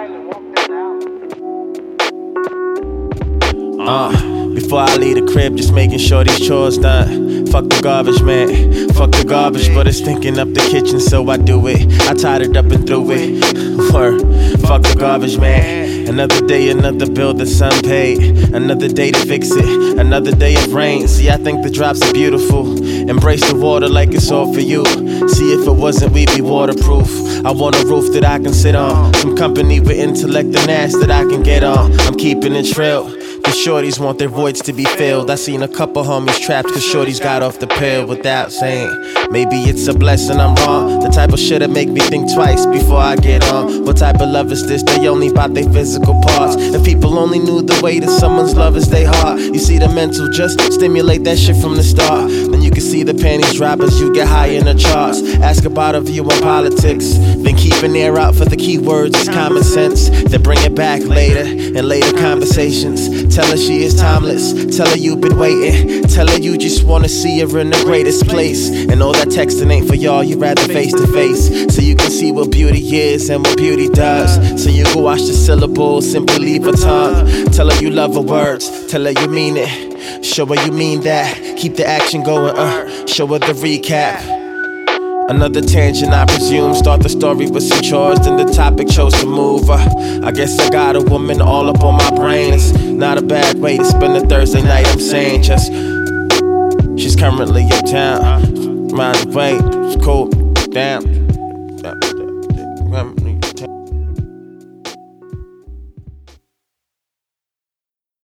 Before I leave the crib, just making sure these chores done. Fuck the garbage, man. Fuck the garbage, but it's stinking up the kitchen, so I do it. I tied it up and threw it. Word. Fuck the garbage, man. Another day, another bill that's unpaid. Another day to fix it. Another day of rain. See, I think the drops are beautiful. Embrace the water like it's all for you. See, if it wasn't, we'd be waterproof. I want a roof that I can sit on. Some company with intellect and ass that I can get on. I'm keeping it trill. Cause shorties want their voids to be filled. I seen a couple homies trapped cause shorties got off the pill without saying maybe it's a blessing I'm wrong. The type of shit that make me think twice before I get on. What type of love is this? They only bout their physical parts. If people only knew the way that someone's love is they heart. You see the mental, just stimulate that shit from the start. Then you can see the panties drop as you get high in the charts. Ask about a view on politics, then keep an ear out for the keywords. It's common sense, then bring it back later in later conversations. Tell her she is timeless. Tell her you've been waiting. Tell her you just wanna see her in the greatest place. And all that texting ain't for y'all, you rather face to face. So you can see what beauty is and what beauty does. So you can watch the syllables, simply leave her tongue. Tell her you love her words. Tell her you mean it. Show her you mean that. Keep the action going, show her the recap. Another tangent, I presume. Start the story with some chores, then the topic chose to move. I guess I got a woman all up on my brain. It's not a bad way to spend a Thursday night, I'm saying. Just, she's currently uptown. Mind the way, it's cool, damn.